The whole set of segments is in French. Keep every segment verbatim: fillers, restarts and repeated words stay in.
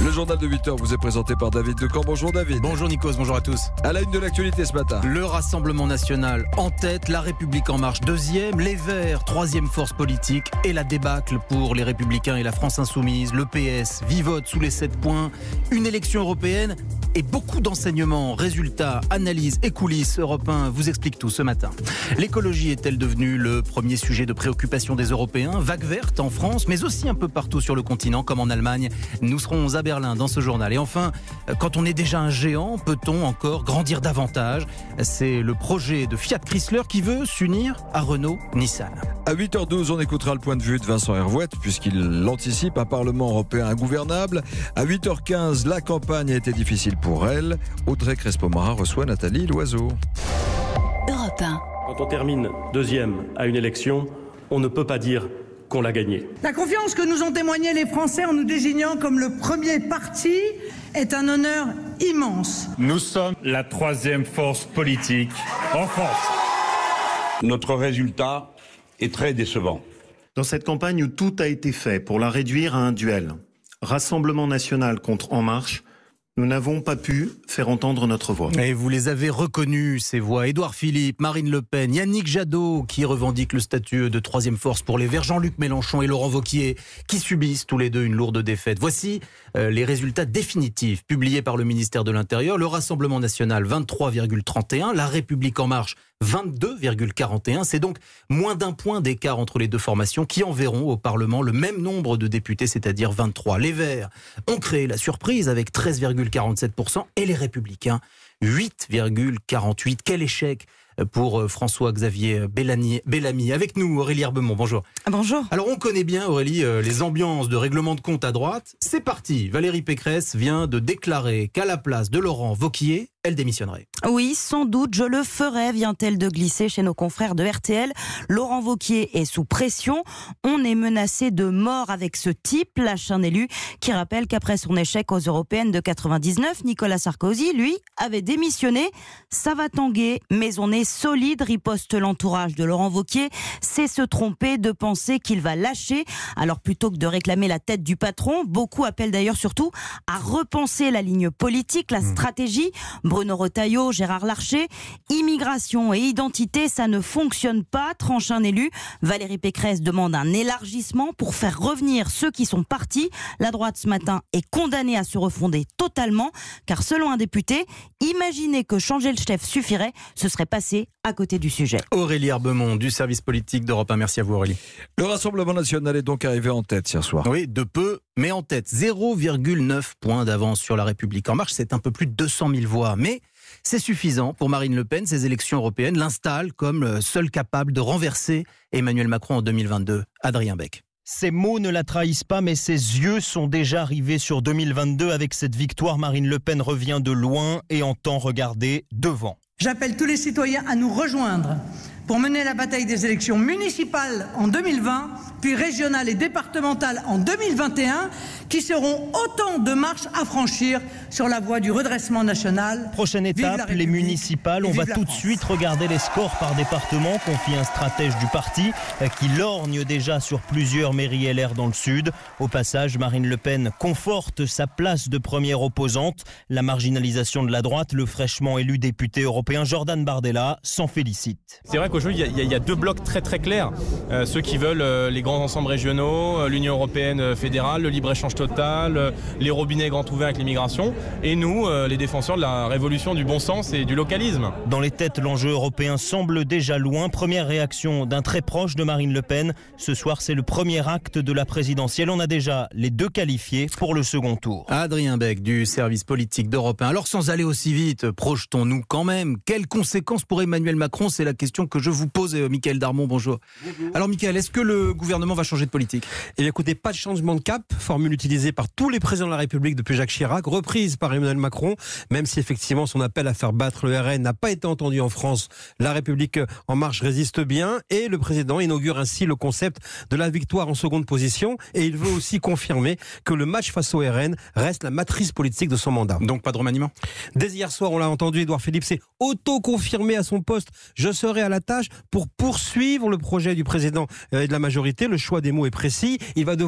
Le journal de huit heures vous est présenté par David Decamp. Bonjour David. Bonjour Nikos, bonjour à tous. À la une de l'actualité ce matin. Le Rassemblement National en tête, La République En Marche deuxième, les Verts troisième force politique et la débâcle pour les Républicains et la France Insoumise. Le P S vivote sous les sept points. Une élection européenne et beaucoup d'enseignements, résultats, analyses et coulisses. Europe un vous explique tout ce matin. L'écologie est-elle devenue le premier sujet de préoccupation des Européens? Vague verte en France, mais aussi un peu partout sur le continent, comme en Allemagne. Nous serons à Berlin dans ce journal. Et enfin, quand on est déjà un géant, peut-on encore grandir davantage? C'est le projet de Fiat Chrysler qui veut s'unir à Renault-Nissan. À huit heures douze, on écoutera le point de vue de Vincent Hervouet, puisqu'il anticipe un Parlement européen ingouvernable. À huit heures quinze, la campagne a été difficile pour elle. Audrey Crespo-Mara reçoit Nathalie Loiseau. Europe un. Quand on termine deuxième à une élection, on ne peut pas dire qu'on l'a gagné. La confiance que nous ont témoignée les Français en nous désignant comme le premier parti est un honneur immense. Nous sommes la troisième force politique en France. Notre résultat est très décevant. Dans cette campagne où tout a été fait pour la réduire à un duel, Rassemblement National contre En Marche, nous n'avons pas pu faire entendre notre voix. Et vous les avez reconnus, ces voix. Édouard Philippe, Marine Le Pen, Yannick Jadot, qui revendique le statut de troisième force pour les Verts, Jean-Luc Mélenchon et Laurent Wauquiez, qui subissent tous les deux une lourde défaite. Voici euh, les résultats définitifs publiés par le ministère de l'Intérieur. Le Rassemblement National, vingt-trois virgule trente et un. La République En Marche, vingt-deux virgule quarante et un. C'est donc moins d'un point d'écart entre les deux formations qui enverront au Parlement le même nombre de députés, c'est-à-dire vingt-trois. Les Verts ont créé la surprise avec treize virgule quarante-sept pour cent et les Républicains, huit virgule quarante-huit. Quel échec pour François-Xavier Bellamy. Avec nous, Aurélie Herbemont, bonjour. Bonjour. Alors on connaît bien, Aurélie, les ambiances de règlement de compte à droite. C'est parti. Valérie Pécresse vient de déclarer qu'à la place de Laurent Wauquiez, elle démissionnerait. Oui, sans doute, je le ferai, vient-elle de glisser chez nos confrères de R T L. Laurent Wauquiez est sous pression. On est menacé de mort avec ce type, lâche un élu qui rappelle qu'après son échec aux européennes de quatre-vingt-dix-neuf, Nicolas Sarkozy, lui, avait démissionné. Ça va tanguer, mais on est solide, riposte l'entourage de Laurent Wauquiez. C'est se tromper de penser qu'il va lâcher. Alors plutôt que de réclamer la tête du patron, beaucoup appellent d'ailleurs surtout à repenser la ligne politique, la stratégie. Bruno Retailleau, Gérard Larcher, immigration et identité, ça ne fonctionne pas, tranche un élu. Valérie Pécresse demande un élargissement pour faire revenir ceux qui sont partis. La droite ce matin est condamnée à se refonder totalement, car selon un député, imaginer que changer le chef suffirait, ce serait passer à côté du sujet. Aurélie Herbemont du service politique d'Europe un. Merci à vous Aurélie. Le Rassemblement National est donc arrivé en tête hier soir. Oui, de peu, mais en tête. zéro virgule neuf points d'avance sur la République En Marche. C'est un peu plus de deux cent mille voix. Mais c'est suffisant pour Marine Le Pen. Ces élections européennes l'installent comme seule capable de renverser Emmanuel Macron en deux mille vingt-deux. Adrien Beck. Ses mots ne la trahissent pas, mais ses yeux sont déjà rivés sur deux mille vingt-deux. Avec cette victoire, Marine Le Pen revient de loin et entend regarder devant. J'appelle tous les citoyens à nous rejoindre pour mener la bataille des élections municipales en deux mille vingt, puis régionales et départementales en deux mille vingt et un, qui seront autant de marches à franchir sur la voie du redressement national. Prochaine étape, les municipales. On va tout de suite regarder les scores par département, confie un stratège du parti qui lorgne déjà sur plusieurs mairies L R dans le sud. Au passage, Marine Le Pen conforte sa place de première opposante. La marginalisation de la droite, le fraîchement élu député européen Jordan Bardella s'en félicite. C'est vrai qu'aujourd'hui, il y, y, y a deux blocs très très clairs. Euh, ceux qui veulent euh, les grands ensembles régionaux, euh, l'Union européenne euh, fédérale, le libre-échange total, euh, les robinets grands ouverts avec l'immigration. Et nous, euh, les défenseurs de la révolution du bon sens et du localisme. Dans les têtes, l'enjeu européen semble déjà loin. Première réaction d'un très proche de Marine Le Pen. Ce soir, c'est le premier acte de la présidentielle. On a déjà les deux qualifiés pour le second tour. Adrien Beck du service politique d'Europe un. Alors sans aller aussi vite, projetons-nous quand même. Quelles conséquences pour Emmanuel Macron? C'est la question que je vous pose. Mickaël Darmon, bonjour. bonjour. Alors Mickaël, est-ce que le gouvernement va changer de politique? Eh bien écoutez, pas de changement de cap, formule utilisée par tous les présidents de la République depuis Jacques Chirac, reprise par Emmanuel Macron, même si effectivement son appel à faire battre le R N n'a pas été entendu en France. La République En Marche résiste bien et le président inaugure ainsi le concept de la victoire en seconde position et il veut aussi confirmer que le match face au R N reste la matrice politique de son mandat. Donc pas de remaniement? Dès hier soir, on l'a entendu, Édouard Philippe s'est auto-confirmé à son poste. Je serai à la tâche pour poursuivre le projet du président et de la majorité. Le choix des mots est précis. Il va devoir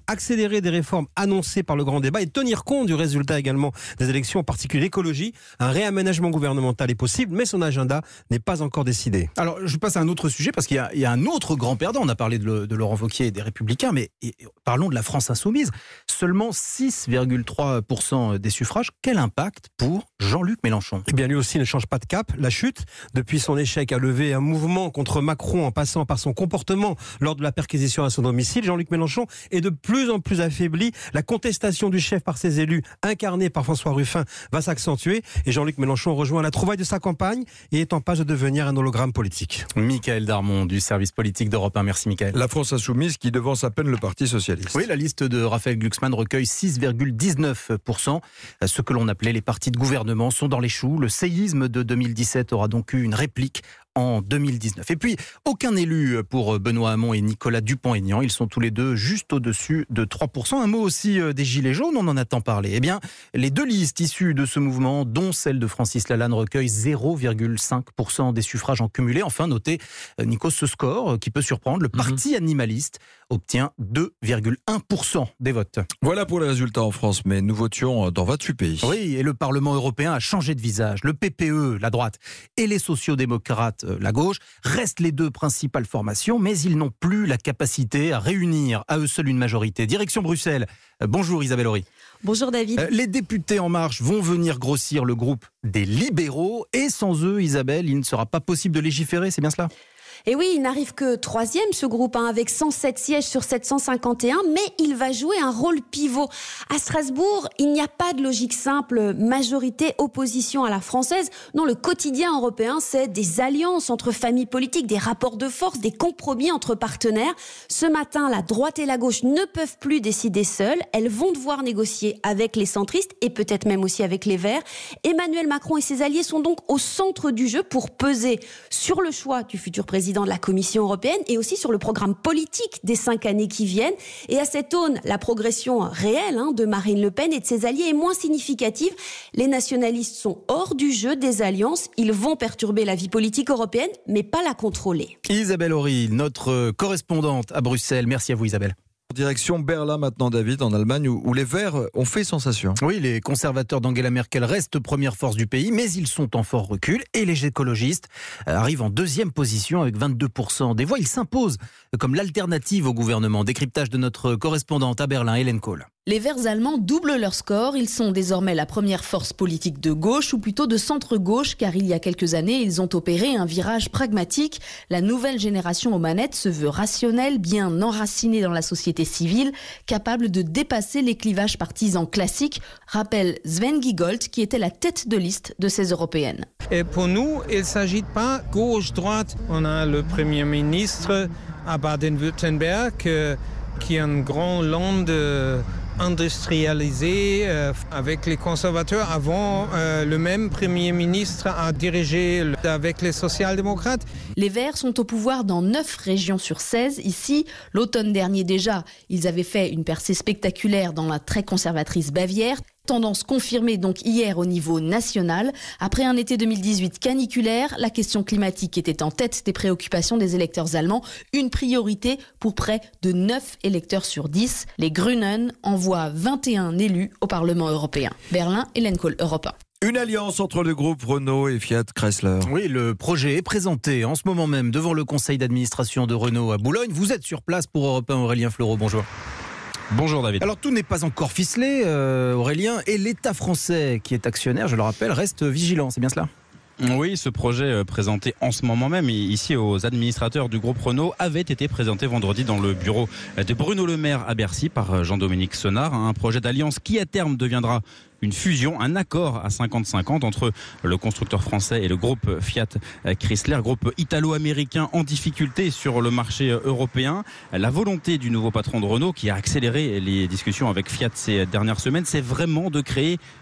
accélérer des réformes annoncées par le grand débat et tenir compte du résultat également des élections, en particulier l'écologie. Un réaménagement gouvernemental est possible, mais son agenda n'est pas encore décidé. Alors, je passe à un autre sujet, parce qu'il y a, il y a un autre grand perdant. On a parlé de, le, de Laurent Wauquiez et des Républicains, mais et, parlons de la France insoumise. Seulement six virgule trois pour cent des suffrages. Quel impact pour Jean-Luc Mélenchon ? Eh bien, lui aussi ne change pas de cap. La chute, depuis son échec à lever un mouvement contre Macron en passant par son comportement lors de la perquisition à son domicile, Jean-Luc Mélenchon est de plus en plus affaibli. La contestation du chef par ses élus, incarnée par François Ruffin, va s'accentuer. Et Jean-Luc Mélenchon rejoint la trouvaille de sa campagne et est en passe de devenir un hologramme politique. Michael Darmon du service politique d'Europe un. Merci Michael. La France insoumise qui devance à peine le Parti socialiste. Oui, la liste de Raphaël Glucksmann recueille six virgule dix-neuf pour cent. Ce que l'on appelait les partis de gouvernement sont dans les choux. Le séisme de deux mille dix-sept aura donc eu une réplique en deux mille dix-neuf. Et puis, aucun élu pour Benoît Hamon et Nicolas Dupont-Aignan. Ils sont tous les deux juste au-dessus de trois pour cent. Un mot aussi des Gilets jaunes, on en a tant parlé. Eh bien, les deux listes issues de ce mouvement, dont celle de Francis Lalanne, recueillent zéro virgule cinq pour cent des suffrages en cumulé. Enfin, notez, Nikos, ce score qui peut surprendre. Le parti animaliste obtient deux virgule un pour cent des votes. Voilà pour les résultats en France, mais nous votions dans vingt-huit pays. Oui, et le Parlement européen a changé de visage. Le P P E, la droite, et les sociodémocrates, la gauche, restent les deux principales formations, mais ils n'ont plus la capacité à réunir à eux seuls une majorité. Direction Bruxelles. Bonjour Isabelle Horry. Bonjour David. Les députés En Marche vont venir grossir le groupe des libéraux, et sans eux, Isabelle, il ne sera pas possible de légiférer, c'est bien cela ? Et oui, il n'arrive que troisième, ce groupe, hein, avec cent sept sièges sur sept cent cinquante et un, mais il va jouer un rôle pivot. À Strasbourg, il n'y a pas de logique simple, majorité-opposition à la française. Non, le quotidien européen, c'est des alliances entre familles politiques, des rapports de force, des compromis entre partenaires. Ce matin, la droite et la gauche ne peuvent plus décider seules. Elles vont devoir négocier avec les centristes et peut-être même aussi avec les Verts. Emmanuel Macron et ses alliés sont donc au centre du jeu pour peser sur le choix du futur président de la Commission européenne et aussi sur le programme politique des cinq années qui viennent. Et à cette aune, la progression réelle hein, de Marine Le Pen et de ses alliés est moins significative. Les nationalistes sont hors du jeu des alliances. Ils vont perturber la vie politique européenne, mais pas la contrôler. Isabelle Horry, notre correspondante à Bruxelles. Merci à vous Isabelle. Direction Berlin maintenant, David, en Allemagne, où, où les Verts ont fait sensation. Oui, les conservateurs d'Angela Merkel restent première force du pays, mais ils sont en fort recul. Et les écologistes arrivent en deuxième position avec vingt-deux pour cent des voix. Ils s'imposent comme l'alternative au gouvernement. Décryptage de notre correspondante à Berlin, Hélène Kohl. Les Verts allemands doublent leur score. Ils sont désormais la première force politique de gauche, ou plutôt de centre-gauche, car il y a quelques années, ils ont opéré un virage pragmatique. La nouvelle génération aux manettes se veut rationnelle, bien enracinée dans la société civile, capable de dépasser les clivages partisans classiques, rappelle Sven Giegold, qui était la tête de liste de ces européennes. Et pour nous, il ne s'agit pas gauche-droite. On a le Premier ministre à Baden-Württemberg, euh, qui est un grand land euh, industrialisé euh, avec les conservateurs. Avant, euh, le même Premier ministre a dirigé le, avec les social-démocrates. Les Verts sont au pouvoir dans neuf régions sur seize. Ici, l'automne dernier déjà, ils avaient fait une percée spectaculaire dans la très conservatrice Bavière. Tendance confirmée donc hier au niveau national. Après un été deux mille dix-huit caniculaire, la question climatique était en tête des préoccupations des électeurs allemands. Une priorité pour près de neuf électeurs sur dix. Les Grünen envoient vingt et un élus au Parlement européen. Berlin, Hélène Kohl, Europe un. Une alliance entre le groupe Renault et Fiat Chrysler. Oui, le projet est présenté en ce moment même devant le conseil d'administration de Renault à Boulogne. Vous êtes sur place pour Europe un, Aurélien Fleureau, bonjour. Bonjour David. Alors tout n'est pas encore ficelé, euh, Aurélien, et l'État français qui est actionnaire, je le rappelle, reste vigilant, c'est bien cela ? Oui, ce projet présenté en ce moment même ici aux administrateurs du groupe Renault avait été présenté vendredi dans le bureau de Bruno Le Maire à Bercy par Jean-Dominique Senard. Un projet d'alliance qui à terme deviendra une fusion, un accord à cinquante cinquante entre le constructeur français et le groupe Fiat Chrysler, groupe italo-américain en difficulté sur le marché européen. La volonté du nouveau patron de Renault, qui a accéléré les discussions avec Fiat ces dernières semaines, c'est vraiment de créer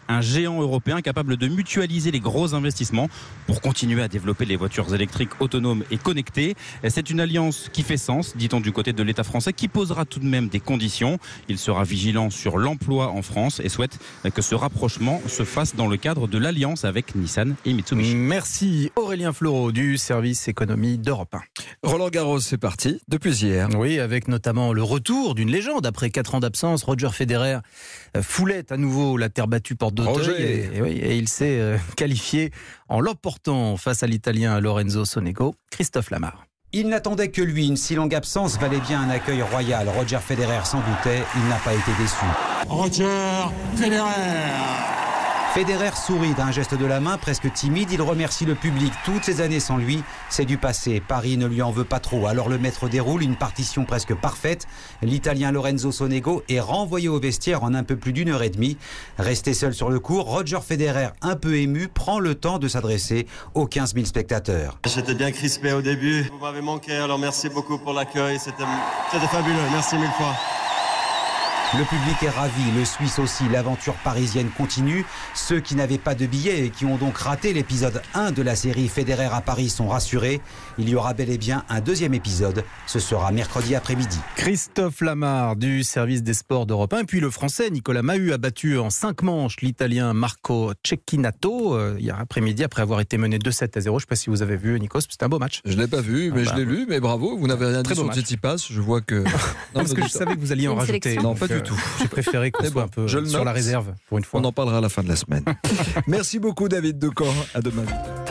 un géant européen capable de mutualiser les gros investissements pour continuer à développer les voitures électriques autonomes et connectées. C'est une alliance qui fait sens, dit-on du côté de l'État français, qui posera tout de même des conditions. Il sera vigilant sur l'emploi en France et souhaite que ce rapprochement se fasse dans le cadre de l'alliance avec Nissan et Mitsubishi. Merci Aurélien Fleureau du service économie d'Europe un. Roland Garros, c'est parti depuis hier. Oui, avec notamment le retour d'une légende après quatre ans d'absence. Roger Federer foulait à nouveau la terre battue porte d'Auteuil et, et, oui, et il s'est euh, qualifié en l'emportant face à l'Italien Lorenzo Sonego. Christophe Lamar. Il n'attendait que lui, une si longue absence valait bien un accueil royal. Roger Federer s'en doutait, il n'a pas été déçu. Roger Federer. Federer sourit d'un geste de la main presque timide. Il remercie le public. Toutes ces années sans lui, c'est du passé. Paris ne lui en veut pas trop. Alors le maître déroule une partition presque parfaite. L'Italien Lorenzo Sonego est renvoyé au vestiaire en un peu plus d'une heure et demie. Resté seul sur le court, Roger Federer, un peu ému, prend le temps de s'adresser aux quinze mille spectateurs. J'étais bien crispé au début. Vous m'avez manqué, alors merci beaucoup pour l'accueil. C'était, c'était fabuleux. Merci mille fois. Le public est ravi, le Suisse aussi, l'aventure parisienne continue. Ceux qui n'avaient pas de billets et qui ont donc raté l'épisode un de la série Federer à Paris sont rassurés. Il y aura bel et bien un deuxième épisode, ce sera mercredi après-midi. Christophe Lamar du service des sports d'Europe un. Et puis le français Nicolas Mahut a battu en cinq manches l'italien Marco Cecchinato euh, hier après-midi après avoir été mené deux sept à zéro. Je ne sais pas si vous avez vu Nikos, c'était un beau match. Je ne l'ai pas vu, mais ah bah, je l'ai lu, mais bravo, vous n'avez rien dit sur Tsitsipas, je vois que... Non, parce que je savais que vous alliez en rajouter. Non, pas du tout. J'ai préféré qu'on soit bon, un peu sur la réserve pour une fois. On en parlera à la fin de la semaine. Merci beaucoup David Decamps. À demain.